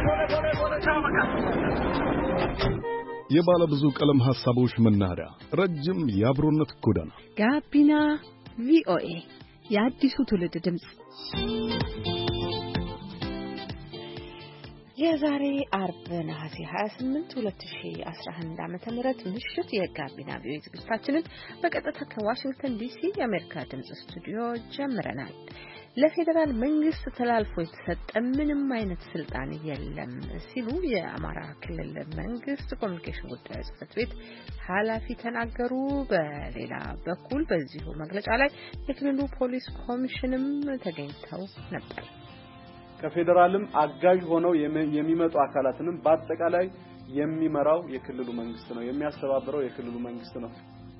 የባለ ብዙ ቀለም ሐሳቦች መናኸሪያ ረጅም የአብሮነት ጎዳና ጋቢና ቪኦኤ የአዲሱ ትውልድ ድምጽ የዛሬ አርብ ነሐሴ 28 2011 ዓ.ም ምሽት የጋቢና ቪኦኤ ዝግጅታችንን በቀጥታ ከዋሽንግተን ዲሲ የአሜሪካ ድምጽ ስቱዲዮ ጀምረናል። ለፌደራል መንግስት ተላልፎ የተሰጠ ምንም አይነት ስልጣን የለም ሲሉ የአማራ ክልል መንግስት ኮሚኒኬሽን ጉዳዮች ጽሕፈት ቤት ኃላፊ ተናገሩ። በሌላ በኩል በዚሁ መግለጫ ላይ የክልሉ ፖሊስ ኮሚሽንም ተገኝተው ነበር። ከፌደራልም አጋዥ ሆነው የሚመጡ አካላትንም በአጠቃላይ የሚመራው የክልሉ መንግስት ነው፣ የሚያስተባብረው የክልሉ መንግስት ነው።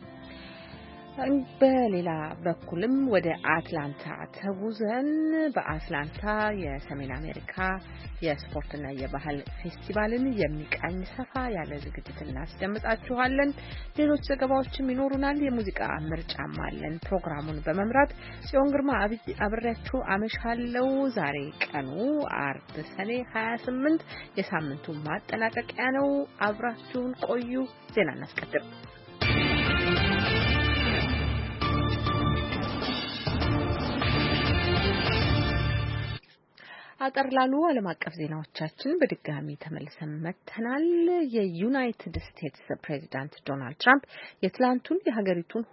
በሌላ በኩልም ወደ አትላንታ ተጉዘን በአትላንታ የሰሜን አሜሪካ የስፖርትና የባህል ፌስቲቫልን የሚቃኝ ሰፋ ያለ ዝግጅት እናስደምጣችኋለን። ሌሎች ዘገባዎችም ይኖሩናል። የሙዚቃ ምርጫም አለን። ፕሮግራሙን በመምራት ጽዮን ግርማ አብሬያችሁ አመሻለሁ። ዛሬ ቀኑ አርብ ሰኔ 28 የሳምንቱ ማጠናቀቂያ ነው። አብራችሁን ቆዩ። ዜና እናስቀድም። አጠር ላሉ ዓለም አቀፍ ዜናዎቻችን በድጋሚ ተመልሰን መጥተናል። የዩናይትድ ስቴትስ ፕሬዚዳንት ዶናልድ ትራምፕ የትላንቱን የሀገሪቱን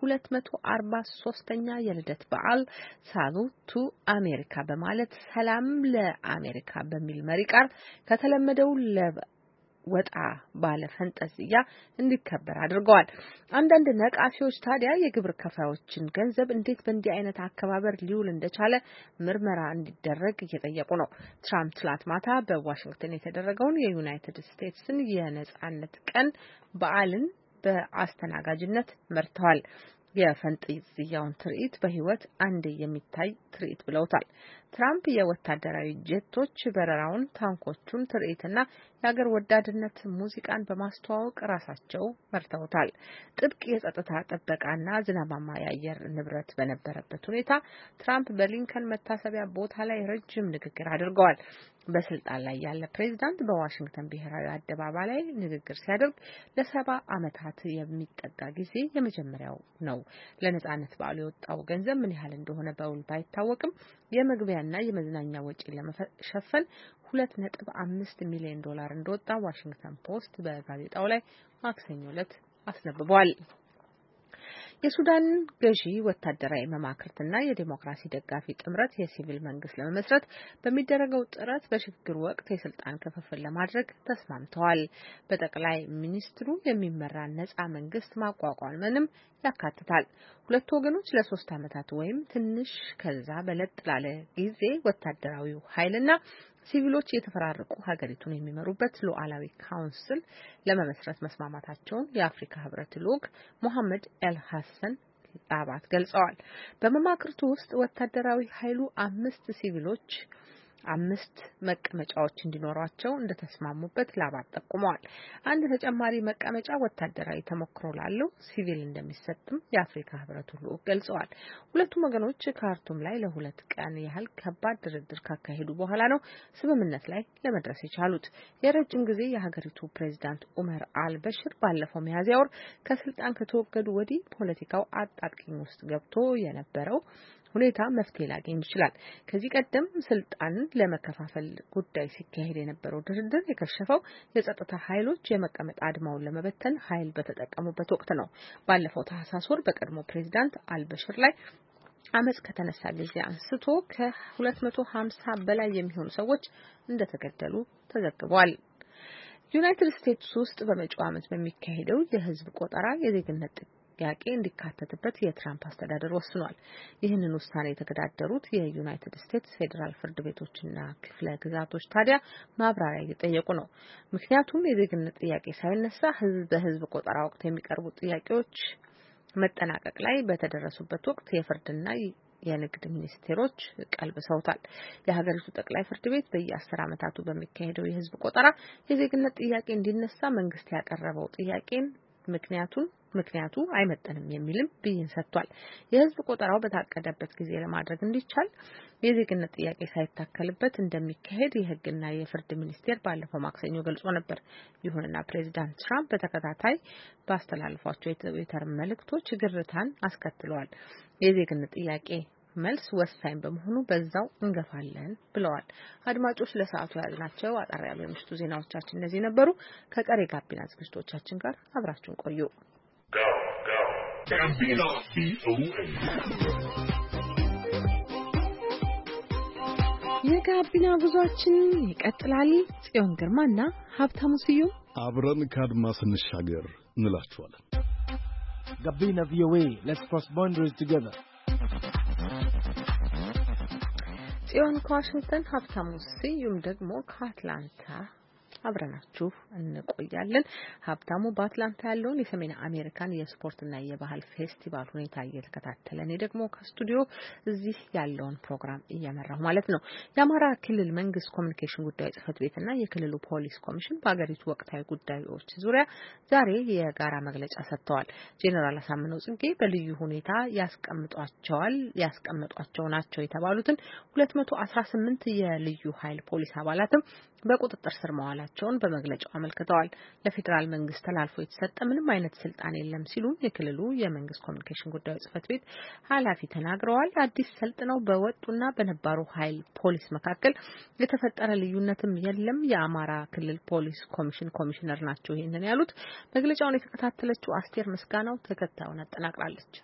243ኛ የልደት በዓል ሳሉት ቱ አሜሪካ በማለት ሰላም ለአሜሪካ በሚል መሪ ቃል ከተለመደው ወጣ ባለ ፈንጠዝያ እንዲከበር አድርገዋል። አንዳንድ ነቃፊዎች ታዲያ የግብር ከፋዮችን ገንዘብ እንዴት በእንዲህ አይነት አከባበር ሊውል እንደቻለ ምርመራ እንዲደረግ እየጠየቁ ነው። ትራምፕ ትላንት ማታ በዋሽንግተን የተደረገውን የዩናይትድ ስቴትስን የነጻነት ቀን በዓልን በአስተናጋጅነት መርተዋል። የፈንጠዝያውን ትርኢት በህይወት አንዴ የሚታይ ትርኢት ብለውታል። ትራምፕ የወታደራዊ ጄቶች በረራውን፣ ታንኮቹን ትርኢትና የሀገር ወዳድነት ሙዚቃን በማስተዋወቅ ራሳቸው መርተውታል። ጥብቅ የጸጥታ ጥበቃና ዝናባማ የአየር ንብረት በነበረበት ሁኔታ ትራምፕ በሊንከን መታሰቢያ ቦታ ላይ ረጅም ንግግር አድርገዋል። በስልጣን ላይ ያለ ፕሬዝዳንት በዋሽንግተን ብሔራዊ አደባባይ ላይ ንግግር ሲያደርግ ለ70 ዓመታት የሚጠጋ ጊዜ የመጀመሪያው ነው። ለነጻነት በዓሉ የወጣው ገንዘብ ምን ያህል እንደሆነ በውል ባይታወቅም የመግቢያና የመዝናኛ ወጪ ለመሸፈን $2.5 ሚሊዮን እንደወጣ ዋሽንግተን ፖስት በጋዜጣው ላይ ማክሰኞ ዕለት አስነብቧል። የሱዳን ገዢ ወታደራዊ መማክርትና የዲሞክራሲ ደጋፊ ጥምረት የሲቪል መንግስት ለመመስረት በሚደረገው ጥረት በሽግግር ወቅት የስልጣን ክፍፍል ለማድረግ ተስማምተዋል። በጠቅላይ ሚኒስትሩ የሚመራ ነጻ መንግስት ማቋቋምንም ያካትታል። ሁለቱ ወገኖች ለ3 ዓመታት ወይም ትንሽ ከዛ በለጥ ላለ ጊዜ ወታደራዊው ኃይልና ሲቪሎች የተፈራረቁ ሀገሪቱን የሚመሩበት ሉዓላዊ ካውንስል ለመመስረት መስማማታቸውን የአፍሪካ ህብረት ልዑክ ሞሐመድ ኤልሐሰን ላባት ገልጸዋል። በመማክርቱ ውስጥ ወታደራዊ ኃይሉ 5 ሲቪሎች 5 መቀመጫዎች እንዲኖሯቸው እንደተስማሙበት ላባት ጠቁመዋል። አንድ ተጨማሪ መቀመጫ ወታደራዊ ተሞክሮ ላለው ሲቪል እንደሚሰጥም የአፍሪካ ህብረቱ ልዑክ ገልጸዋል። ሁለቱም ወገኖች ካርቱም ላይ ለ2 ቀን ያህል ከባድ ድርድር ካካሄዱ በኋላ ነው ስምምነት ላይ ለመድረስ የቻሉት። የረጅም ጊዜ የሀገሪቱ ፕሬዝዳንት ኡመር አልበሽር ባለፈው ሚያዝያ ወር ከስልጣን ከተወገዱ ወዲህ ፖለቲካው አጣብቂኝ ውስጥ ገብቶ የነበረው ሁኔታ መፍትሄ ላገኝ ይችላል። ከዚህ ቀደም ስልጣን ለመከፋፈል ጉዳይ ሲካሄድ የነበረው ድርድር የከሸፈው የጸጥታ ኃይሎች የመቀመጥ አድማውን ለመበተን ኃይል በተጠቀሙበት ወቅት ነው። ባለፈው ታህሳስ ወር በቀድሞ ፕሬዝዳንት አልበሽር ላይ አመጽ ከተነሳ ጊዜ አንስቶ ከ250 በላይ የሚሆኑ ሰዎች እንደተገደሉ ተዘግቧል። ዩናይትድ ስቴትስ ውስጥ በመጪው ዓመት በሚካሄደው የህዝብ ቆጠራ የዜግነት ጥያቄ እንዲካተትበት የትራምፕ አስተዳደር ወስኗል። ይህንን ውሳኔ የተገዳደሩት የዩናይትድ ስቴትስ ፌዴራል ፍርድ ቤቶችና ክፍለ ግዛቶች ታዲያ ማብራሪያ እየጠየቁ ነው። ምክንያቱም የዜግነት ጥያቄ ሳይነሳ በህዝብ ቆጠራ ወቅት የሚቀርቡ ጥያቄዎች መጠናቀቅ ላይ በተደረሱበት ወቅት የፍርድና የንግድ ሚኒስቴሮች ቀልብሰውታል። የሀገሪቱ ጠቅላይ ፍርድ ቤት በየ10 ዓመታቱ በሚካሄደው የህዝብ ቆጠራ የዜግነት ጥያቄ እንዲነሳ መንግስት ያቀረበው ጥያቄን ምክንያቱን ምክንያቱ አይመጠንም የሚልም ብይን ሰጥቷል። የህዝብ ቆጠራው በታቀደበት ጊዜ ለማድረግ እንዲቻል የዜግነት ጥያቄ ሳይታከልበት እንደሚካሄድ የህግና የፍርድ ሚኒስቴር ባለፈው ማክሰኞ ገልጾ ነበር። ይሁንና ፕሬዚዳንት ትራምፕ በተከታታይ ባስተላለፏቸው የትዊተር መልእክቶች ግርታን አስከትለዋል። የዜግነት ጥያቄ መልስ ወሳኝ በመሆኑ በዛው እንገፋለን ብለዋል። አድማጮች ለሰዓቱ ያልናቸው አጠር ያሉ የምሽቱ ዜናዎቻችን እነዚህ ነበሩ። ከቀሪ ጋቢና ዝግጅቶቻችን ጋር አብራችሁን ቆዩ። የጋቢና ጉዟችን ይቀጥላል። ጽዮን ግርማና ሀብታሙ ስዩም አብረን ከአድማስ እንሻገር እንላችኋለን። ጋቢና ቪኦኤ let's cross boundaries together. ጽዮን ከዋሽንግተን፣ ሀብታሙ ስዩም ደግሞ ከአትላንታ አብረናችሁ እንቆያለን። ሀብታሙ በአትላንታ ያለውን የሰሜን አሜሪካን የስፖርትና የባህል ፌስቲቫል ሁኔታ እየተከታተለ እኔ ደግሞ ከስቱዲዮ እዚህ ያለውን ፕሮግራም እየመራሁ ማለት ነው። የአማራ ክልል መንግስት ኮሚኒኬሽን ጉዳዮች ጽህፈት ቤትና የክልሉ ፖሊስ ኮሚሽን በአገሪቱ ወቅታዊ ጉዳዮች ዙሪያ ዛሬ የጋራ መግለጫ ሰጥተዋል። ጄኔራል አሳምነው ጽጌ በልዩ ሁኔታ ያስቀመጧቸው ናቸው የተባሉትን 218 የልዩ ኃይል ፖሊስ አባላትም በቁጥጥር ስር መዋላቸውን በመግለጫው አመልክተዋል። ለፌዴራል መንግስት ተላልፎ የተሰጠ ምንም አይነት ስልጣን የለም ሲሉ የክልሉ የመንግስት ኮሚኒኬሽን ጉዳዮች ጽህፈት ቤት ኃላፊ ተናግረዋል። አዲስ ሰልጥነው በወጡና በነባሩ ኃይል ፖሊስ መካከል የተፈጠረ ልዩነትም የለም። የአማራ ክልል ፖሊስ ኮሚሽን ኮሚሽነር ናቸው ይህንን ያሉት። መግለጫውን የተከታተለችው አስቴር ምስጋናው ተከታዩን አጠናቅራለች።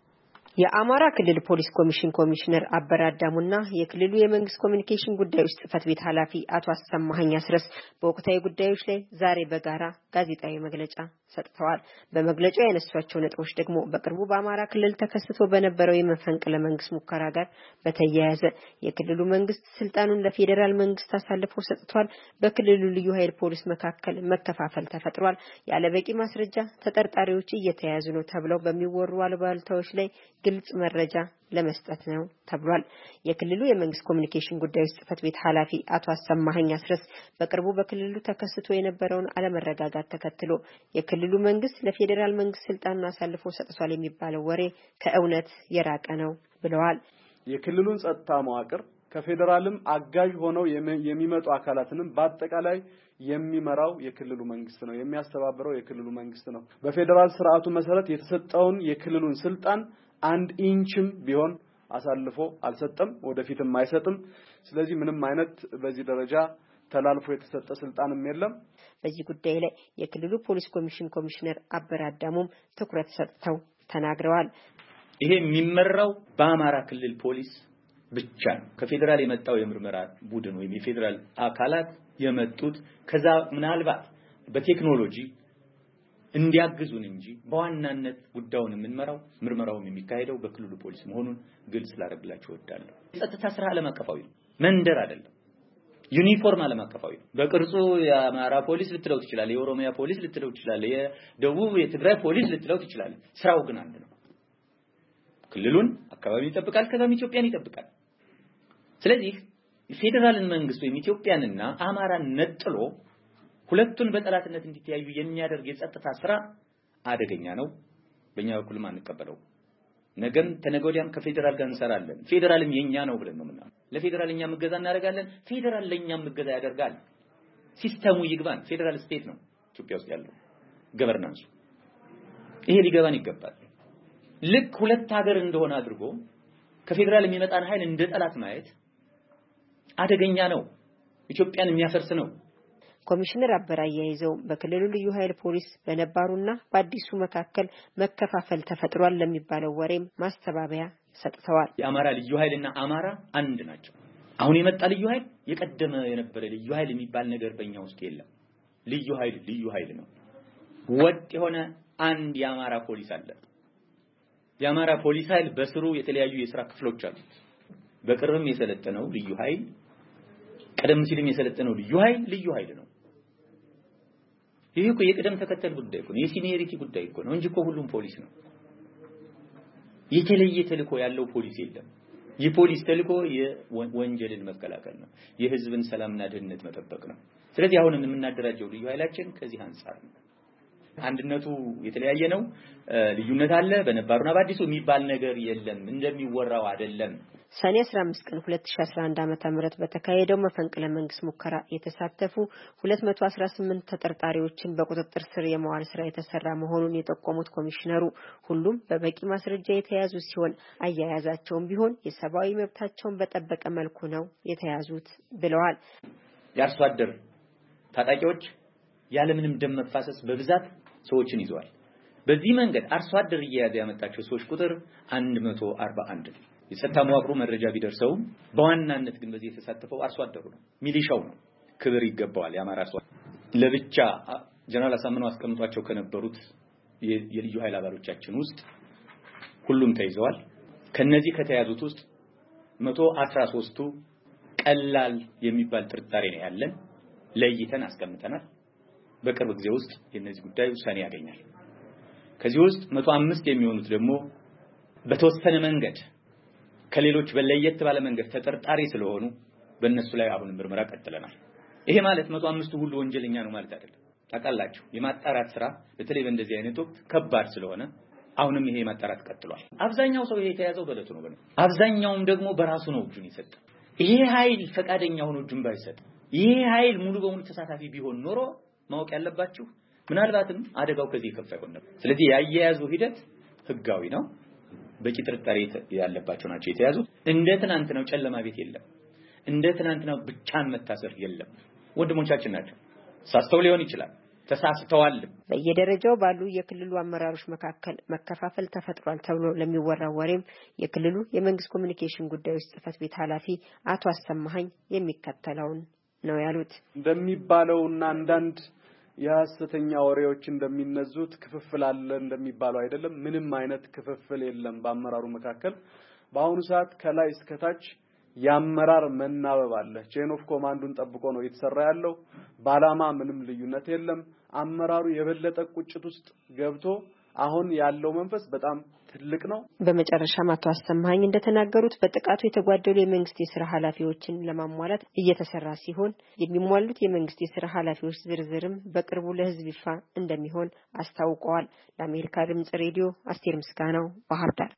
የአማራ ክልል ፖሊስ ኮሚሽን ኮሚሽነር አበራዳሙና የክልሉ የመንግስት ኮሚኒኬሽን ጉዳዮች ጽህፈት ቤት ኃላፊ አቶ አሰማኸኝ አስረስ በወቅታዊ ጉዳዮች ላይ ዛሬ በጋራ ጋዜጣዊ መግለጫ ሰጥተዋል። በመግለጫው ያነሷቸው ነጥቦች ደግሞ በቅርቡ በአማራ ክልል ተከስቶ በነበረው የመፈንቅለ መንግስት ሙከራ ጋር በተያያዘ የክልሉ መንግስት ስልጣኑን ለፌዴራል መንግስት አሳልፎ ሰጥቷል። በክልሉ ልዩ ኃይል ፖሊስ መካከል መከፋፈል ተፈጥሯል። ያለበቂ ማስረጃ ተጠርጣሪዎች እየተያዙ ነው ተብለው በሚወሩ አሉባልታዎች ላይ ግልጽ መረጃ ለመስጠት ነው ተብሏል። የክልሉ የመንግስት ኮሚኒኬሽን ጉዳዮች ጽህፈት ቤት ኃላፊ አቶ አሰማኸኝ አስረስ በቅርቡ በክልሉ ተከስቶ የነበረውን አለመረጋጋት ተከትሎ የክልሉ መንግስት ለፌዴራል መንግስት ስልጣኑን አሳልፎ ሰጥቷል የሚባለው ወሬ ከእውነት የራቀ ነው ብለዋል። የክልሉን ጸጥታ መዋቅር ከፌዴራልም አጋዥ ሆነው የሚመጡ አካላትንም በአጠቃላይ የሚመራው የክልሉ መንግስት ነው፣ የሚያስተባብረው የክልሉ መንግስት ነው። በፌዴራል ስርዓቱ መሰረት የተሰጠውን የክልሉን ስልጣን አንድ ኢንችም ቢሆን አሳልፎ አልሰጠም፣ ወደፊትም አይሰጥም። ስለዚህ ምንም አይነት በዚህ ደረጃ ተላልፎ የተሰጠ ስልጣንም የለም። በዚህ ጉዳይ ላይ የክልሉ ፖሊስ ኮሚሽን ኮሚሽነር አበራዳሙም ትኩረት ሰጥተው ተናግረዋል። ይሄ የሚመራው በአማራ ክልል ፖሊስ ብቻ ነው። ከፌዴራል የመጣው የምርመራ ቡድን ወይም የፌዴራል አካላት የመጡት ከዛ ምናልባት በቴክኖሎጂ እንዲያግዙን እንጂ በዋናነት ጉዳዩን የምንመራው ምርመራውም የሚካሄደው በክልሉ ፖሊስ መሆኑን ግልጽ ላደርግላችሁ እወዳለሁ። የጸጥታ ስራ ዓለም አቀፋዊ ነው፣ መንደር አይደለም። ዩኒፎርም ዓለም አቀፋዊ ነው። በቅርጹ የአማራ ፖሊስ ልትለው ትችላለህ፣ የኦሮሚያ ፖሊስ ልትለው ትችላለህ፣ የደቡብ የትግራይ ፖሊስ ልትለው ትችላለህ። ስራው ግን አንድ ነው። ክልሉን አካባቢውን ይጠብቃል፣ ከዛም ኢትዮጵያን ይጠብቃል። ስለዚህ የፌዴራልን መንግስት ወይም ኢትዮጵያንና አማራን ነጥሎ ሁለቱን በጠላትነት እንዲተያዩ የሚያደርግ የጸጥታ ስራ አደገኛ ነው። በእኛ በኩል አንቀበለው። ነገም ተነገወዲያም ከፌዴራል ጋር እንሰራለን። ፌዴራልም የኛ ነው ብለን ነው ምናምን ለፌዴራልኛ ምገዛ እናደርጋለን። ፌዴራል ለኛ ምገዛ ያደርጋል። ሲስተሙ ይግባን። ፌዴራል ስቴት ነው ኢትዮጵያ ውስጥ ያለው ገቨርናንሱ። ይሄ ሊገባን ይገባል። ልክ ሁለት ሀገር እንደሆነ አድርጎ ከፌዴራል የሚመጣን ኃይል እንደ ጠላት ማየት አደገኛ ነው። ኢትዮጵያን የሚያፈርስ ነው። ኮሚሽነር አበራ ያይዘው በክልሉ ልዩ ኃይል ፖሊስ በነባሩና በአዲሱ መካከል መከፋፈል ተፈጥሯል ለሚባለው ወሬም ማስተባበያ ሰጥተዋል። የአማራ ልዩ ኃይልና አማራ አንድ ናቸው። አሁን የመጣ ልዩ ኃይል የቀደመ የነበረ ልዩ ኃይል የሚባል ነገር በእኛ ውስጥ የለም። ልዩ ኃይል ነው። ወጥ የሆነ አንድ የአማራ ፖሊስ አለ። የአማራ ፖሊስ ኃይል በስሩ የተለያዩ የሥራ ክፍሎች አሉት። በቅርብም የሰለጠነው ልዩ ኃይል ቀደም ሲልም የሰለጠነው ልዩ ኃይል ነው። ይሄ እኮ የቅደም ተከተል ጉዳይ እኮ ነው፣ የሲኒየሪቲ ጉዳይ እኮ ነው እንጂ እኮ ሁሉም ፖሊስ ነው። የተለየ ተልእኮ ያለው ፖሊስ የለም። የፖሊስ ተልእኮ የወንጀልን መከላከል ነው፣ የህዝብን ሰላምና ደህንነት መጠበቅ ነው። ስለዚህ አሁን የምናደራጀው ልዩ ኃይላችን ከዚህ አንፃር ነው። አንድነቱ የተለያየ ነው ልዩነት አለ በነባሩና በአዲሱ የሚባል ነገር የለም እንደሚወራው አይደለም ሰኔ 15 ቀን 2011 ዓ.ም በተካሄደው መፈንቅለ መንግስት ሙከራ የተሳተፉ 218 ተጠርጣሪዎችን በቁጥጥር ስር የማዋል ስራ የተሰራ መሆኑን የጠቆሙት ኮሚሽነሩ ሁሉም በበቂ ማስረጃ የተያዙ ሲሆን አያያዛቸውም ቢሆን የሰብአዊ መብታቸውን በጠበቀ መልኩ ነው የተያዙት ብለዋል። የአርሶ አደር ታጣቂዎች ያለምንም ደም መፋሰስ በብዛት ሰዎችን ይዘዋል። በዚህ መንገድ አርሶ አደር እየያዘ ያመጣቸው ሰዎች ቁጥር 141 ነው። የጸጥታ መዋቅሩ መረጃ ቢደርሰው በዋናነት ግን በዚህ የተሳተፈው አርሶ አደሩ ነው ሚሊሻው ነው ክብር ይገባዋል ያማራ አርሶ ለብቻ ጀነራል አሳምነው አስቀምጧቸው ከነበሩት የልዩ ኃይል አባሎቻችን ውስጥ ሁሉም ተይዘዋል። ከነዚህ ከተያዙት ውስጥ 113ቱ ቀላል የሚባል ጥርጣሬ ነው ያለን ለይተን አስቀምጠናል። በቅርብ ጊዜ ውስጥ የነዚህ ጉዳይ ውሳኔ ያገኛል። ከዚህ ውስጥ 105 የሚሆኑት ደግሞ በተወሰነ መንገድ ከሌሎች በለየት ባለ መንገድ ተጠርጣሪ ስለሆኑ በእነሱ ላይ አሁን ምርመራ ቀጥለናል። ይሄ ማለት 105ቱ ሁሉ ወንጀለኛ ነው ማለት አይደለም። ታውቃላችሁ የማጣራት ስራ በተለይ በእንደዚህ አይነት ወቅት ከባድ ስለሆነ አሁንም ይሄ ማጣራት ቀጥሏል። አብዛኛው ሰው ይሄ የተያዘው በለቱ ነው በለው አብዛኛውም ደግሞ በራሱ ነው እጁን ይሰጥ። ይሄ ኃይል ፈቃደኛ ሆኖ እጁን ባይሰጥ ይሄ ኃይል ሙሉ በሙሉ ተሳታፊ ቢሆን ኖሮ ማወቅ ያለባችሁ ምናልባትም አደጋው ከዚህ ከፍ አይሆን ነበር። ስለዚህ ያያያዙ ሂደት ህጋዊ ነው። በቂ ጥርጣሬ ያለባቸው ናቸው የተያዙት። እንደ ትናንት ነው ጨለማ ቤት የለም። እንደ ትናንት ነው ብቻን መታሰር የለም። ወንድሞቻችን ናቸው። ሳስተው ሊሆን ይችላል ተሳስተዋል። በየደረጃው ባሉ የክልሉ አመራሮች መካከል መከፋፈል ተፈጥሯል ተብሎ ለሚወራው ወሬም የክልሉ የመንግስት ኮሚኒኬሽን ጉዳዮች ጽህፈት ቤት ኃላፊ አቶ አሰማኸኝ የሚከተለውን ነው ያሉት። እንደሚባለውና አንዳንድ የሐሰተኛ ወሬዎች እንደሚነዙት ክፍፍል አለ እንደሚባለው አይደለም። ምንም አይነት ክፍፍል የለም በአመራሩ መካከል። በአሁኑ ሰዓት ከላይ እስከ ታች ያመራር መናበብ አለ። ቼን ኦፍ ኮማንዱን ጠብቆ ነው እየተሰራ ያለው። ባላማ ምንም ልዩነት የለም። አመራሩ የበለጠ ቁጭት ውስጥ ገብቶ አሁን ያለው መንፈስ በጣም ትልቅ ነው። በመጨረሻም አቶ አሰማኸኝ እንደተናገሩት በጥቃቱ የተጓደሉ የመንግስት የሥራ ኃላፊዎችን ለማሟላት እየተሰራ ሲሆን የሚሟሉት የመንግስት የሥራ ኃላፊዎች ዝርዝርም በቅርቡ ለህዝብ ይፋ እንደሚሆን አስታውቀዋል። ለአሜሪካ ድምጽ ሬዲዮ አስቴር ምስጋናው ባህር ዳር።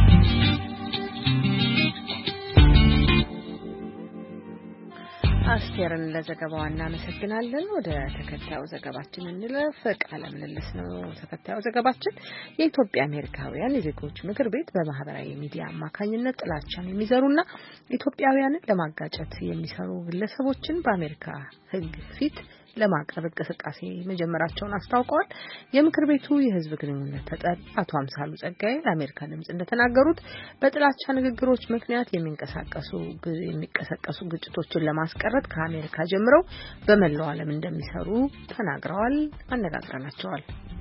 አስቴርን ለዘገባው እናመሰግናለን። ወደ ተከታዩ ዘገባችን እንለፍ። ቃለ ምልልስ ነው ተከታዩ ዘገባችን። የኢትዮጵያ አሜሪካውያን የዜጎች ምክር ቤት በማህበራዊ ሚዲያ አማካኝነት ጥላቻን የሚዘሩና ኢትዮጵያውያንን ለማጋጨት የሚሰሩ ግለሰቦችን በአሜሪካ ሕግ ፊት ለማቅረብ እንቅስቃሴ መጀመራቸውን አስታውቀዋል። የምክር ቤቱ የህዝብ ግንኙነት ተጠሪ አቶ አምሳሉ ጸጋዬ ለአሜሪካ ድምጽ እንደተናገሩት በጥላቻ ንግግሮች ምክንያት የሚቀሰቀሱ ግጭቶችን ለማስቀረት ከአሜሪካ ጀምረው በመላው ዓለም እንደሚሰሩ ተናግረዋል። አነጋግረናቸዋል።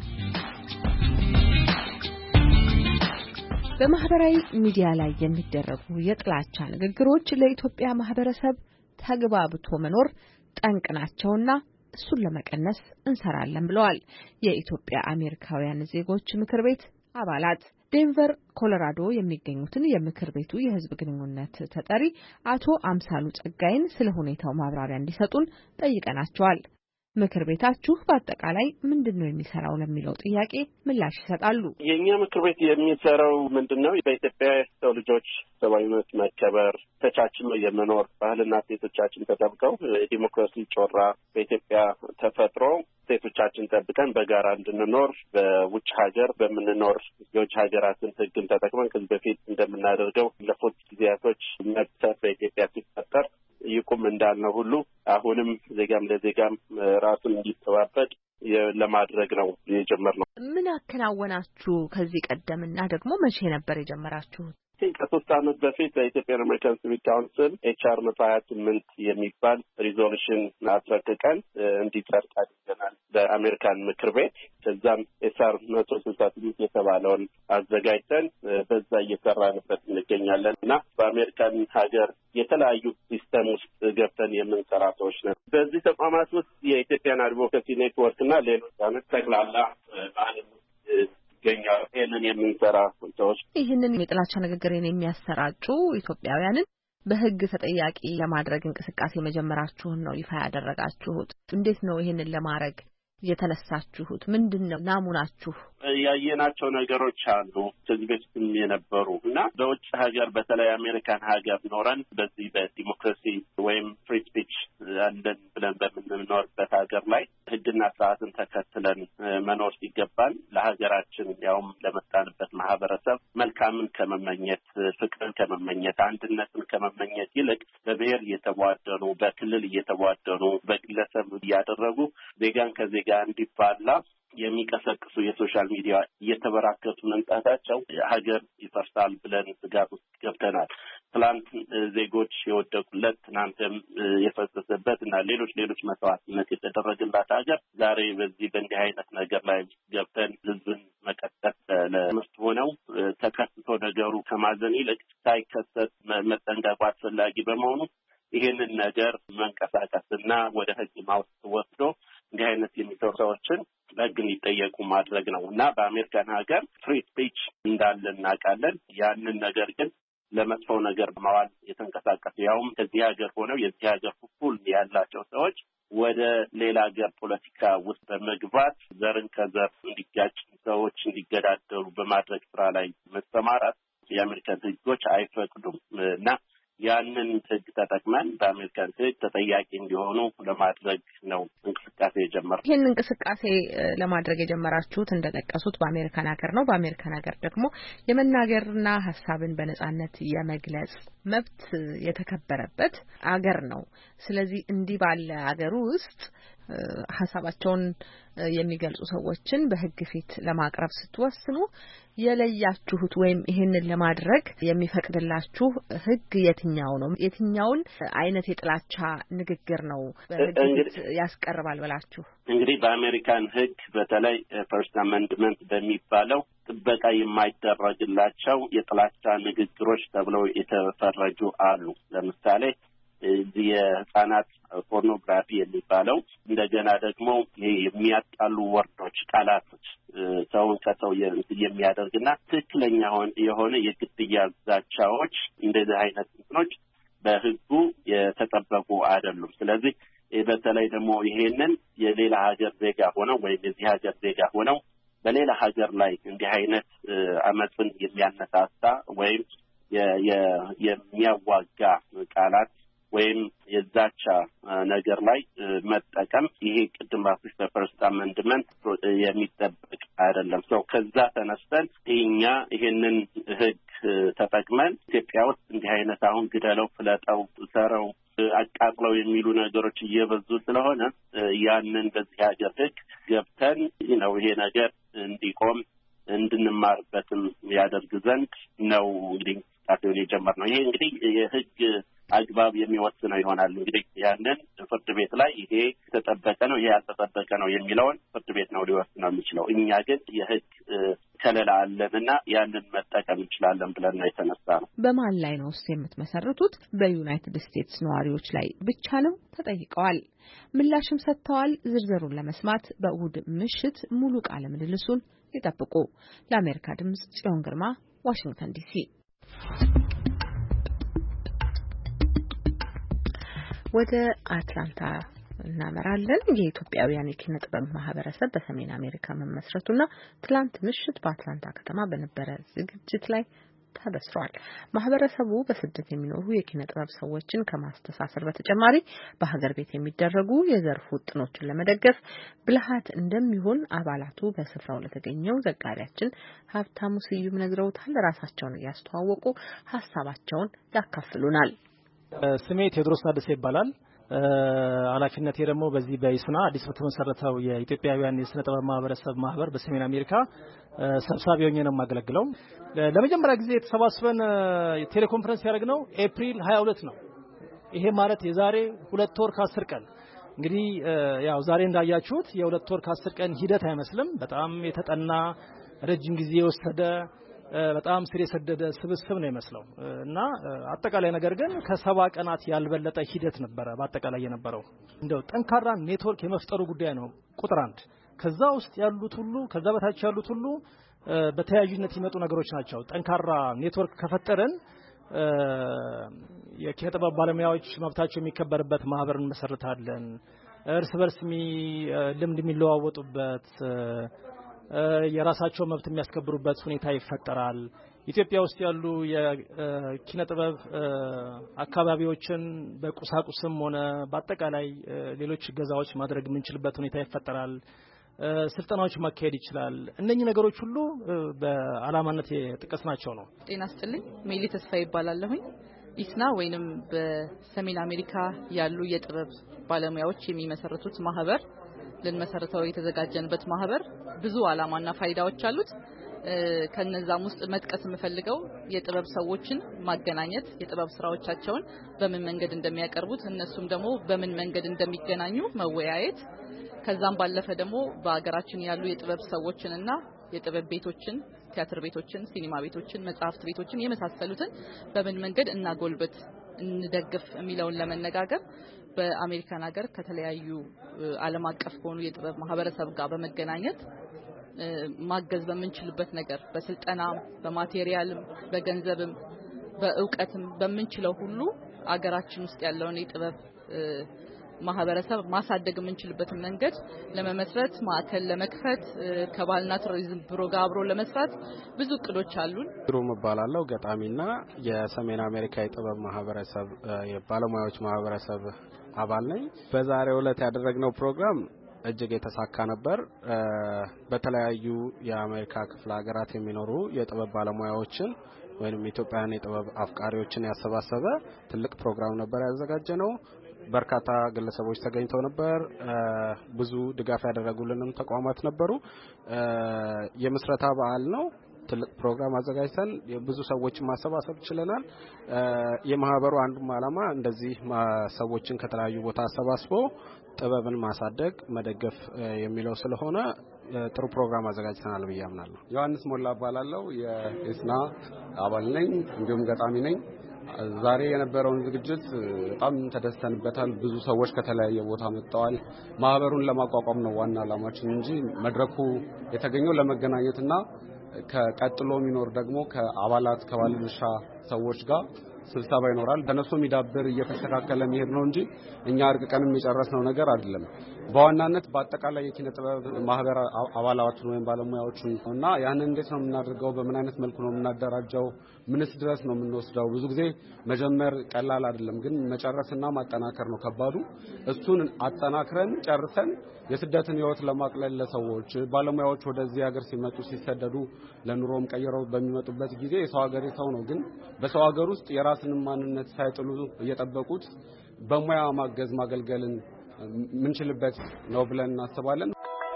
በማህበራዊ ሚዲያ ላይ የሚደረጉ የጥላቻ ንግግሮች ለኢትዮጵያ ማህበረሰብ ተግባብቶ መኖር ጠንቅ ናቸውና እሱን ለመቀነስ እንሰራለን ብለዋል የኢትዮጵያ አሜሪካውያን ዜጎች ምክር ቤት አባላት። ዴንቨር ኮሎራዶ የሚገኙትን የምክር ቤቱ የህዝብ ግንኙነት ተጠሪ አቶ አምሳሉ ጸጋይን ስለ ሁኔታው ማብራሪያ እንዲሰጡን ጠይቀናቸዋል። ምክር ቤታችሁ በአጠቃላይ ምንድነው የሚሰራው ለሚለው ጥያቄ ምላሽ ይሰጣሉ። የኛ ምክር ቤት የሚሰራው ምንድነው? በኢትዮጵያ ሰው ልጆች ሰብአዊ መብት መከበር፣ ተቻችሎ የመኖር ባህልና ሴቶቻችን ተጠብቀው ዲሞክራሲ ጮራ በኢትዮጵያ ተፈጥሮ ሴቶቻችን ጠብቀን በጋራ እንድንኖር በውጭ ሀገር በምንኖር የውጭ ሀገራትን ህግን ተጠቅመን ከዚህ በፊት እንደምናደርገው ለፉት ጊዜያቶች መብት በኢትዮጵያ ሲፈጠር ይቁም እንዳልነው ሁሉ አሁንም ዜጋም ለዜጋም ራሱን እንዲተባበቅ ለማድረግ ነው የጀመርነው። ምን አከናወናችሁ ከዚህ ቀደምና ደግሞ መቼ ነበር የጀመራችሁት? ከ3 ዓመት በፊት በኢትዮጵያ አሜሪካን ሲቪክ ካውንስል HR 128 የሚባል ሪዞሉሽን አስረቅቀን እንዲጸድቅ አድርገናል ለአሜሪካን ምክር ቤት። ከዛም HR 168 የተባለውን አዘጋጅተን በዛ እየሰራንበት እንገኛለን እና በአሜሪካን ሀገር የተለያዩ ሲስተም ውስጥ ገብተን የምንሰራ ሰዎች ነን። በዚህ ተቋማት ውስጥ የኢትዮጵያን አድቮኬሲ ኔትወርክ እና ሌሎች አይነት ጠቅላላ በዓለም ይህንን የምንሰራ ሰዎች ይህንን የጥላቻ ንግግርን የሚያሰራጩ ኢትዮጵያውያንን በሕግ ተጠያቂ ለማድረግ እንቅስቃሴ መጀመራችሁን ነው ይፋ ያደረጋችሁት። እንዴት ነው ይህንን ለማድረግ የተነሳችሁት? ምንድነው ናሙናችሁ? ያየናቸው ነገሮች አሉ ከዚህ በፊትም የነበሩ እና በውጭ ሀገር በተለይ አሜሪካን ሀገር ኖረን በዚህ በዲሞክራሲ ወይም ፍሪ ስፒች አለን ብለን በምንኖርበት ሀገር ላይ ሕግና ስርዓትን ተከትለን መኖር ሲገባን ለሀገራችን ያውም ለመጣንበት ማህበረሰብ መልካምን ከመመኘት፣ ፍቅርን ከመመኘት፣ አንድነትን ከመመኘት ይልቅ በብሔር እየተቧደኑ፣ በክልል እየተቧደኑ፣ በግለሰብ እያደረጉ ዜጋን ከዜጋ እንዲባላ የሚቀሰቅሱ የሶሻል ሚዲያ እየተበራከቱ መምጣታቸው ሀገር ይፈርሳል ብለን ስጋት ውስጥ ገብተናል። ትላንት ዜጎች የወደቁለት ትናንትም የፈሰሰበት እና ሌሎች መስዋዕትነት የተደረገላት ሀገር ዛሬ በዚህ በእንዲህ አይነት ነገር ላይ ገብተን ህዝብን መቀጠል ለምርት ሆነው ተከስቶ ነገሩ ከማዘን ይልቅ ሳይከሰት መጠንቀቁ አስፈላጊ በመሆኑ ይሄንን ነገር መንቀሳቀስና ወደ ህግ ወስዶ እንዲህ አይነት የሚሰሩ ሰዎችን በህግ እንዲጠየቁ ማድረግ ነው እና በአሜሪካን ሀገር ፍሪ ስፒች እንዳለ እናውቃለን። ያንን ነገር ግን ለመጥፎ ነገር ማዋል የተንቀሳቀሱ ያውም ከዚህ ሀገር ሆነው የዚህ ሀገር ሁሉ ያላቸው ሰዎች ወደ ሌላ ሀገር ፖለቲካ ውስጥ በመግባት ዘርን ከዘር እንዲጋጭ፣ ሰዎች እንዲገዳደሩ በማድረግ ስራ ላይ መሰማራት የአሜሪካን ህጎች አይፈቅዱም እና ያንን ህግ ተጠቅመን በአሜሪካን ህግ ተጠያቂ እንዲሆኑ ለማድረግ ነው እንቅስቃሴ የጀመረው። ይህን እንቅስቃሴ ለማድረግ የጀመራችሁት እንደጠቀሱት በአሜሪካን ሀገር ነው። በአሜሪካን ሀገር ደግሞ የመናገርና ሀሳብን በነጻነት የመግለጽ መብት የተከበረበት ሀገር ነው። ስለዚህ እንዲህ ባለ ሀገር ውስጥ ሀሳባቸውን የሚገልጹ ሰዎችን በህግ ፊት ለማቅረብ ስትወስኑ የለያችሁት ወይም ይሄንን ለማድረግ የሚፈቅድላችሁ ህግ የትኛው ነው? የትኛውን አይነት የጥላቻ ንግግር ነው በህግ ፊት ያስቀርባል ብላችሁ? እንግዲህ በአሜሪካን ህግ በተለይ ፈርስት አሜንድመንት በሚባለው ጥበቃ የማይደረግላቸው የጥላቻ ንግግሮች ተብለው የተፈረጁ አሉ። ለምሳሌ የህፃናት ፖርኖግራፊ የሚባለው፣ እንደገና ደግሞ የሚያጣሉ ወርዶች፣ ቃላቶች ሰውን ከሰው የሚያደርግና ትክክለኛ የሆነ የግድያ ዛቻዎች፣ እንደዚህ አይነት እንትኖች በህጉ የተጠበቁ አይደሉም። ስለዚህ በተለይ ደግሞ ይሄንን የሌላ ሀገር ዜጋ ሆነው ወይም የዚህ ሀገር ዜጋ ሆነው በሌላ ሀገር ላይ እንዲህ አይነት አመፅን የሚያነሳሳ ወይም የሚያዋጋ ቃላት ወይም የዛቻ ነገር ላይ መጠቀም ይሄ ቅድም ባልኩሽ በፈርስት አሜንድመንት የሚጠበቅ አይደለም። ሰው ከዛ ተነስተን እኛ ይሄንን ህግ ተጠቅመን ኢትዮጵያ ውስጥ እንዲህ አይነት አሁን ግደለው፣ ፍለጠው፣ ሰረው፣ አቃጥለው የሚሉ ነገሮች እየበዙ ስለሆነ ያንን በዚህ ሀገር ህግ ገብተን ነው ይሄ ነገር እንዲቆም እንድንማርበትም ያደርግ ዘንድ ነው እንግዲህ ታዲያ የጀመርነው። ይሄ እንግዲህ የህግ አግባብ የሚወስነው ይሆናል። እንግዲህ ያንን ፍርድ ቤት ላይ ይሄ ተጠበቀ ነው ይሄ ያልተጠበቀ ነው የሚለውን ፍርድ ቤት ነው ሊወስነው የሚችለው። እኛ ግን የህግ ከለላ አለንና ያንን መጠቀም እንችላለን ብለን ነው የተነሳነው። በማን ላይ ነው የምትመሰርቱት? በዩናይትድ ስቴትስ ነዋሪዎች ላይ ብቻ ነው? ተጠይቀዋል። ምላሽም ሰጥተዋል። ዝርዝሩን ለመስማት በእሁድ ምሽት ሙሉ ቃለ ምልልሱን ይጠብቁ። ለአሜሪካ ድምጽ ጽዮን ግርማ፣ ዋሽንግተን ዲሲ። ወደ አትላንታ እናመራለን። የኢትዮጵያውያን የኪነ ጥበብ ማህበረሰብ በሰሜን አሜሪካ መመስረቱና ትላንት ምሽት በአትላንታ ከተማ በነበረ ዝግጅት ላይ ተበስሯል። ማህበረሰቡ በስደት የሚኖሩ የኪነ ጥበብ ሰዎችን ከማስተሳሰር በተጨማሪ በሀገር ቤት የሚደረጉ የዘርፉ ውጥኖችን ለመደገፍ ብልሃት እንደሚሆን አባላቱ በስፍራው ለተገኘው ዘጋቢያችን ሀብታሙ ስዩም ነግረውታል። ራሳቸውን እያስተዋወቁ ሀሳባቸውን ያካፍሉናል። ስሜ ቴዎድሮስ ታደሰ ይባላል። ኃላፊነቴ ደግሞ በዚህ በኢስና አዲስ በተመሰረተው የኢትዮጵያውያን የስነ ጥበብ ማህበረሰብ ማህበር በሰሜን አሜሪካ ሰብሳቢ ሆኜ ነው የማገለግለው። ለመጀመሪያ ጊዜ የተሰባሰበን ቴሌኮንፈረንስ ያደረግነው ኤፕሪል 22 ነው። ይሄ ማለት የዛሬ 2 ወር ከ10 ቀን። እንግዲህ ያው ዛሬ እንዳያችሁት የ2 ወር ከ10 ቀን ሂደት አይመስልም። በጣም የተጠና ረጅም ጊዜ የወሰደ በጣም ስር የሰደደ ስብስብ ነው የሚመስለው እና አጠቃላይ ነገር ግን ከ70 ቀናት ያልበለጠ ሂደት ነበረ። በአጠቃላይ የነበረው እንደው ጠንካራ ኔትወርክ የመፍጠሩ ጉዳይ ነው ቁጥር 1። ከዛ ውስጥ ያሉት ሁሉ ከዛ በታች ያሉት ሁሉ በተያያዥነት ይመጡ ነገሮች ናቸው። ጠንካራ ኔትወርክ ከፈጠረን የኪነ ጥበብ ባለሙያዎች መብታቸው የሚከበርበት ማህበርን መሰረታለን። እርስ በርስ ልምድ የሚለዋወጡበት የራሳቸው መብት የሚያስከብሩበት ሁኔታ ይፈጠራል። ኢትዮጵያ ውስጥ ያሉ የኪነ ጥበብ አካባቢዎችን በቁሳቁስም ሆነ በአጠቃላይ ሌሎች ገዛዎች ማድረግ የምንችልበት ሁኔታ ይፈጠራል። ስልጠናዎች ማካሄድ ይችላል። እነኚህ ነገሮች ሁሉ በአላማነት የተጠቀስናቸው ነው። ጤና ይስጥልኝ። ሜሊ ተስፋ ይባላለሁኝ። ኢስና ወይንም በሰሜን አሜሪካ ያሉ የጥበብ ባለሙያዎች የሚመሰርቱት ማህበር ለመሰረታው የተዘጋጀንበት ማህበር ብዙ አላማና ፋይዳዎች አሉት። ከነዛም ውስጥ መጥቀስ የምፈልገው የጥበብ ሰዎችን ማገናኘት፣ የጥበብ ስራዎቻቸውን በምን መንገድ እንደሚያቀርቡት እነሱም ደግሞ በምን መንገድ እንደሚገናኙ መወያየት፣ ከዛም ባለፈ ደግሞ በአገራችን ያሉ የጥበብ ሰዎችንና የጥበብ ቤቶችን፣ ቲያትር ቤቶችን፣ ሲኒማ ቤቶችን፣ መጽሐፍት ቤቶችን የመሳሰሉትን በምን መንገድ እናጎልበት፣ እንደግፍ የሚለውን ለመነጋገር በአሜሪካን ሀገር ከተለያዩ ዓለም አቀፍ ከሆኑ የጥበብ ማህበረሰብ ጋር በመገናኘት ማገዝ በምንችልበት ነገር በስልጠና፣ በማቴሪያልም፣ በገንዘብም፣ በእውቀትም በምንችለው ሁሉ አገራችን ውስጥ ያለውን የጥበብ ማህበረሰብ ማሳደግ የምንችልበትን መንገድ ለመመስረት ማዕከል ለመክፈት ከባህልና ቱሪዝም ቢሮ ጋር አብሮ ለመስራት ብዙ እቅዶች አሉን። ግሩም እባላለሁ። ገጣሚና የሰሜን አሜሪካ የጥበብ ማህበረሰብ የባለሙያዎች ማህበረሰብ አባል ነኝ። በዛሬው ዕለት ያደረግነው ፕሮግራም እጅግ የተሳካ ነበር። በተለያዩ የአሜሪካ ክፍለ ሀገራት የሚኖሩ የጥበብ ባለሙያዎችን ወይንም ኢትዮጵያውያን የጥበብ አፍቃሪዎችን ያሰባሰበ ትልቅ ፕሮግራም ነበር ያዘጋጀነው። በርካታ ግለሰቦች ተገኝተው ነበር። ብዙ ድጋፍ ያደረጉልንም ተቋማት ነበሩ። የምስረታ በዓል ነው። ትልቅ ፕሮግራም አዘጋጅተን ብዙ ሰዎችን ማሰባሰብ ችለናል። የማህበሩ አንዱም ዓላማ እንደዚህ ሰዎችን ከተለያዩ ቦታ አሰባስቦ ጥበብን ማሳደግ መደገፍ የሚለው ስለሆነ ጥሩ ፕሮግራም አዘጋጅተናል ብዬ አምናለሁ። ዮሐንስ ሞላ እባላለሁ። የኢስና አባል ነኝ፣ እንዲሁም ገጣሚ ነኝ። ዛሬ የነበረውን ዝግጅት በጣም ተደስተንበታል። ብዙ ሰዎች ከተለያየ ቦታ መጥተዋል። ማህበሩን ለማቋቋም ነው ዋና ዓላማችን እንጂ መድረኩ የተገኘው ለመገናኘትና ከቀጥሎ የሚኖር ደግሞ ከአባላት ከባለድርሻ ሰዎች ጋር ስብሰባ ይኖራል። ተነሱ የሚዳብር እየተስተካከለ መሄድ ነው እንጂ እኛ አርቀንም የጨረስነው ነገር አይደለም። በዋናነት በአጠቃላይ የኪነ ጥበብ ማህበር አባላቱን ወይም ባለሙያዎቹን እና ያንን እንዴት ነው የምናደርገው፣ በምን አይነት መልኩ ነው የምናደራጀው፣ ምንስ ድረስ ነው የምንወስደው። ብዙ ጊዜ መጀመር ቀላል አይደለም፣ ግን መጨረስና ማጠናከር ነው ከባዱ። እሱን አጠናክረን ጨርሰን የስደትን ህይወት ለማቅለል ለሰዎች ባለሙያዎች ወደዚህ ሀገር ሲመጡ ሲሰደዱ ለኑሮም ቀይረው በሚመጡበት ጊዜ የሰው ሀገር ሰው ነው፣ ግን በሰው ሀገር ውስጥ የራስን ማንነት ሳይጥሉ እየጠበቁት በሙያ ማገዝ ማገልገልን ምንችልበት ነው ብለን እናስባለን።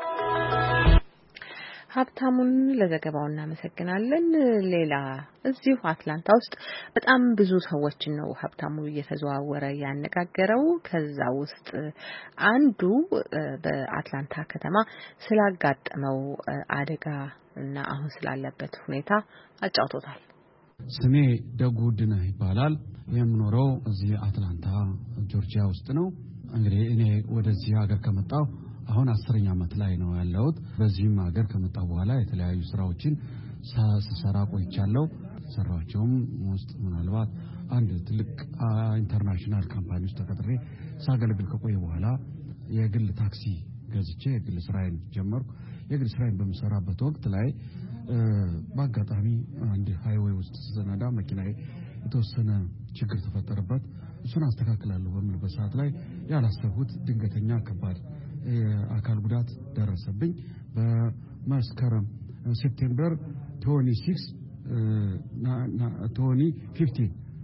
ሀብታሙን ለዘገባው እናመሰግናለን። ሌላ እዚሁ አትላንታ ውስጥ በጣም ብዙ ሰዎችን ነው ሀብታሙ እየተዘዋወረ ያነጋገረው። ከዛ ውስጥ አንዱ በአትላንታ ከተማ ስላጋጠመው አደጋ እና አሁን ስላለበት ሁኔታ አጫውቶታል። ስሜ ደጉ ድነህ ይባላል። የምኖረው እዚህ አትላንታ ጆርጂያ ውስጥ ነው። እንግዲህ እኔ ወደዚህ ሀገር ከመጣሁ አሁን 10ኛ ዓመት ላይ ነው ያለሁት። በዚህም ሀገር ከመጣሁ በኋላ የተለያዩ ስራዎችን ስሰራ ቆይቻለሁ። ሰራቸውም ውስጥ ምናልባት አንድ ትልቅ ኢንተርናሽናል ካምፓኒ ውስጥ ተቀጥሬ ሳገለግል ከቆየ በኋላ የግል ታክሲ ገዝቼ የግል ስራዬን ጀመርኩ። የግል ስራዬን በመሰራበት ወቅት ላይ በአጋጣሚ አንድ ሃይዌይ ውስጥ ስነዳ መኪናዬ የተወሰነ ችግር ተፈጠረበት። እሱን አስተካክላለሁ በሚልበት ሰዓት ላይ ያላሰብኩት ድንገተኛ ከባድ የአካል ጉዳት ደረሰብኝ። በመስከረም ሴፕቴምበር 26 2015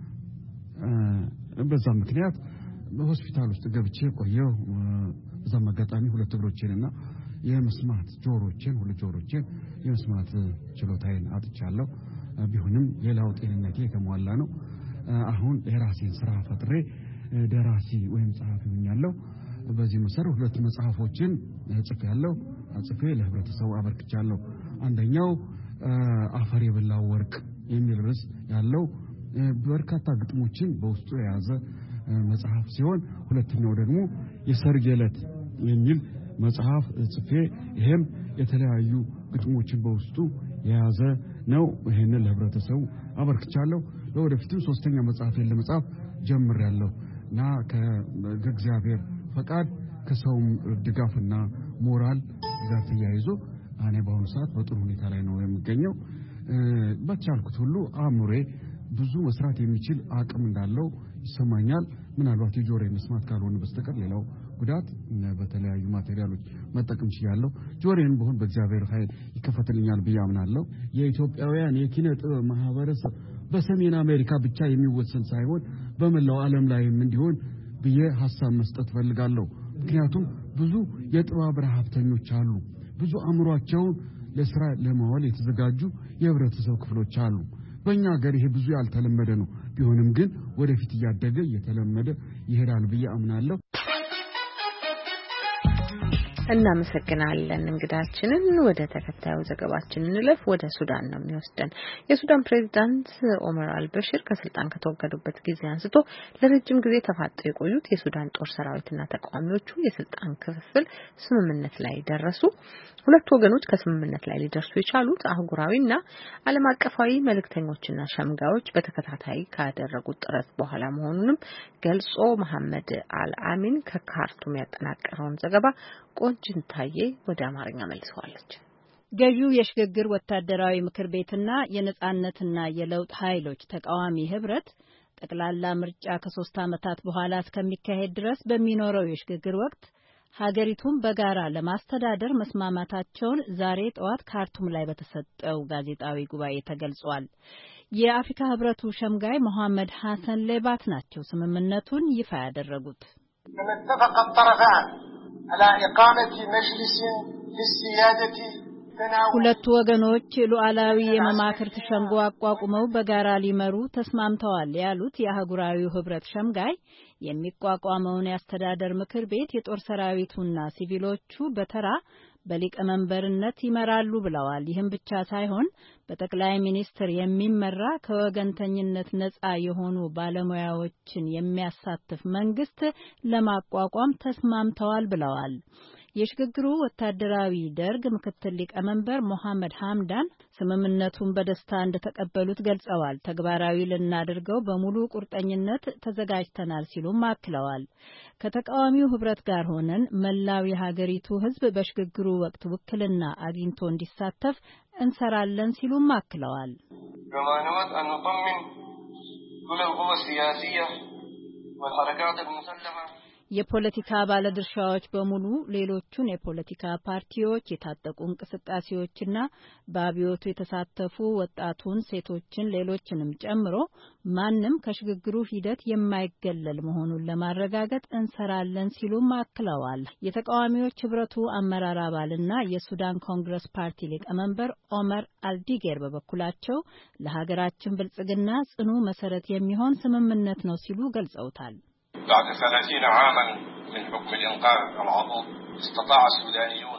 በዛ ምክንያት በሆስፒታል ውስጥ ገብቼ ቆየሁ። በዛም አጋጣሚ ሁለት እግሮቼንና የመስማት ጆሮቼን ሁለት ጆሮቼን የመስማት ችሎታዬን አጥቻለሁ። ቢሆንም ሌላው ጤንነቴ የተሟላ ነው። አሁን የራሴን ስራ ፈጥሬ ደራሲ ወይም ጸሐፊ ሆኛለሁ። በዚህ መሰረት ሁለት መጽሐፎችን ጽፌያለሁ። ጽፌ ለህብረተሰቡ አበርክቻለሁ። አንደኛው አፈር የበላው ወርቅ የሚል ርዕስ ያለው በርካታ ግጥሞችን በውስጡ የያዘ መጽሐፍ ሲሆን፣ ሁለተኛው ደግሞ የሰርግ ዕለት የሚል መጽሐፍ ጽፌ ይሄም የተለያዩ ግጥሞችን በውስጡ የያዘ ነው። ይሄንን ለህብረተሰቡ አበርክቻለሁ። ለወደፊትም ሶስተኛ መጽሐፌን ለመጻፍ ጀምሬያለሁ እና ከእግዚአብሔር ፈቃድ ከሰውም ድጋፍና ሞራል ጋር ተያይዞ እኔ በአሁኑ ሰዓት በጥሩ ሁኔታ ላይ ነው የምገኘው። በቻልኩት ሁሉ አእምሮዬ ብዙ መስራት የሚችል አቅም እንዳለው ይሰማኛል። ምናልባት የጆሮ መስማት ካልሆነ በስተቀር ሌላው ጉዳት በተለያዩ ማቴሪያሎች መጠቀም ይችላል። ጆሮዬን በሆነ በእግዚአብሔር ኃይል ይከፈትልኛል ብዬ አምናለሁ። የኢትዮጵያውያን የኪነ ጥበብ ማህበረሰብ በሰሜን አሜሪካ ብቻ የሚወሰን ሳይሆን በመላው ዓለም ላይም እንዲሆን ብዬ ሐሳብ መስጠት ፈልጋለሁ። ምክንያቱም ብዙ የጥበብ ረሃብተኞች አሉ። ብዙ አእምሮአቸውን ለስራ ለማዋል የተዘጋጁ የህብረተሰብ ክፍሎች አሉ። በእኛ ሀገር ይሄ ብዙ ያልተለመደ ነው። ቢሆንም ግን ወደፊት እያደገ እየተለመደ ይሄዳል ብዬ አምናለሁ። እናመሰግናለን እንግዳችንን። ወደ ተከታዩ ዘገባችን እንለፍ። ወደ ሱዳን ነው የሚወስደን። የሱዳን ፕሬዝዳንት ኦመር አልበሽር ከስልጣን ከተወገዱበት ጊዜ አንስቶ ለረጅም ጊዜ ተፋጠው የቆዩት የሱዳን ጦር ሰራዊትና ተቃዋሚዎቹ የስልጣን ክፍፍል ስምምነት ላይ ደረሱ። ሁለቱ ወገኖች ከስምምነት ላይ ሊደርሱ የቻሉት አህጉራዊና ዓለም አቀፋዊ መልእክተኞችና ሸምጋዮች በተከታታይ ካደረጉት ጥረት በኋላ መሆኑንም ገልጾ መሐመድ አልአሚን ከካርቱም ያጠናቀረውን ዘገባ ቆንጅንታዬ ወደ አማርኛ መልሰዋለች። ገዢው የሽግግር ወታደራዊ ምክር ቤትና የነጻነትና የለውጥ ኃይሎች ተቃዋሚ ህብረት ጠቅላላ ምርጫ ከ3 ዓመታት በኋላ እስከሚካሄድ ድረስ በሚኖረው የሽግግር ወቅት ሀገሪቱን በጋራ ለማስተዳደር መስማማታቸውን ዛሬ ጠዋት ካርቱም ላይ በተሰጠው ጋዜጣዊ ጉባኤ ተገልጿል። የአፍሪካ ህብረቱ ሸምጋይ መሐመድ ሐሰን ሌባት ናቸው ስምምነቱን ይፋ ያደረጉት። ሁለቱ ወገኖች ሉዓላዊ የመማክርት ሸንጎ አቋቁመው በጋራ ሊመሩ ተስማምተዋል ያሉት የአህጉራዊው ህብረት ሸምጋይ የሚቋቋመውን የአስተዳደር ምክር ቤት የጦር ሰራዊቱና ሲቪሎቹ በተራ በሊቀመንበርነት ይመራሉ ብለዋል። ይህም ብቻ ሳይሆን በጠቅላይ ሚኒስትር የሚመራ ከወገንተኝነት ነፃ የሆኑ ባለሙያዎችን የሚያሳትፍ መንግስት ለማቋቋም ተስማምተዋል ብለዋል። የሽግግሩ ወታደራዊ ደርግ ምክትል ሊቀመንበር ሞሐመድ ሐምዳን ስምምነቱን በደስታ እንደተቀበሉት ገልጸዋል። ተግባራዊ ልናደርገው በሙሉ ቁርጠኝነት ተዘጋጅተናል ሲሉም አክለዋል። ከተቃዋሚው ህብረት ጋር ሆነን መላው የሀገሪቱ ህዝብ በሽግግሩ ወቅት ውክልና አግኝቶ እንዲሳተፍ እንሰራለን ሲሉም አክለዋል። በማንዋት አንጠምን كل القوى السياسية والحركات المسلحة የፖለቲካ ባለድርሻዎች በሙሉ ሌሎቹን የፖለቲካ ፓርቲዎች የታጠቁ እንቅስቃሴዎችና በአብዮቱ የተሳተፉ ወጣቱን፣ ሴቶችን፣ ሌሎችንም ጨምሮ ማንም ከሽግግሩ ሂደት የማይገለል መሆኑን ለማረጋገጥ እንሰራለን ሲሉም አክለዋል። የተቃዋሚዎች ህብረቱ አመራር አባልና የሱዳን ኮንግረስ ፓርቲ ሊቀመንበር ኦመር አልዲጌር በበኩላቸው ለሀገራችን ብልጽግና ጽኑ መሰረት የሚሆን ስምምነት ነው ሲሉ ገልጸውታል። بعد 30 عاما من حكم الإنقاذ العضوض استطاع السودانيون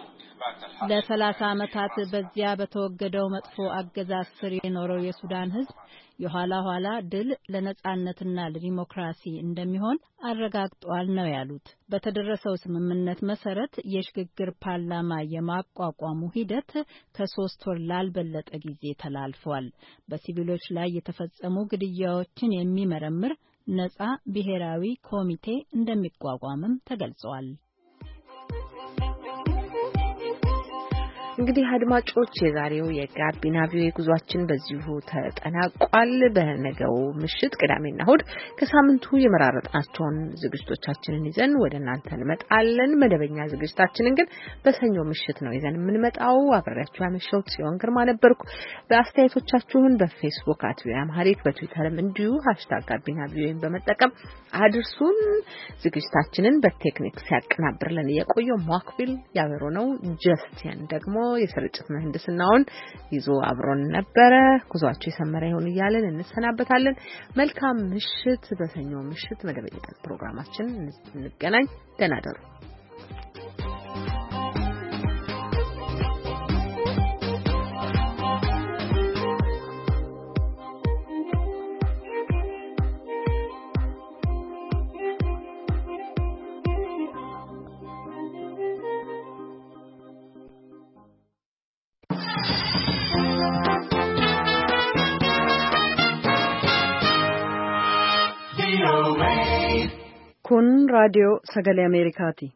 ለ30 ዓመታት በዚያ በተወገደው መጥፎ አገዛዝ ስር የኖረው የሱዳን ህዝብ የኋላ ኋላ ድል ለነጻነትና ለዲሞክራሲ እንደሚሆን አረጋግጧል ነው ያሉት። በተደረሰው ስምምነት መሰረት የሽግግር ፓርላማ የማቋቋሙ ሂደት ከ3 ወር ላልበለጠ ጊዜ ተላልፏል። በሲቪሎች ላይ የተፈጸሙ ግድያዎችን የሚመረምር ነጻ ብሔራዊ ኮሚቴ እንደሚቋቋምም ተገልጿል። እንግዲህ አድማጮች የዛሬው የጋቢና ቪኦኤ ጉዟችን በዚሁ ተጠናቋል። በነገው ምሽት ቅዳሜና እሁድ ከሳምንቱ የመራረጥናቸውን ዝግጅቶቻችንን ይዘን ወደ እናንተ እንመጣለን። መደበኛ ዝግጅታችንን ግን በሰኞ ምሽት ነው ይዘን የምንመጣው። አብሬያችሁ ያመሸሁት ጽዮን ግርማ ነበርኩ። በአስተያየቶቻችሁን በፌስቡክ @ቪኦኤአምሃሪክ በትዊተርም እንዲሁ #ጋቢናቪኦኤን በመጠቀም አድርሱን። ዝግጅታችንን በቴክኒክ ሲያቀናብርልን የቆየው ሞክቢል ያበሮ ነው። ጀስቲን ደግሞ የስርጭት ምህንድስናውን ይዞ አብሮን ነበረ። ጉዟችሁ የሰመረ ይሁን እያለን እንሰናበታለን። መልካም ምሽት። በሰኞ ምሽት መደበኛ ፕሮግራማችን እንገናኝ። ደህና ደሩ። kun radio sagalee Ameerikaati.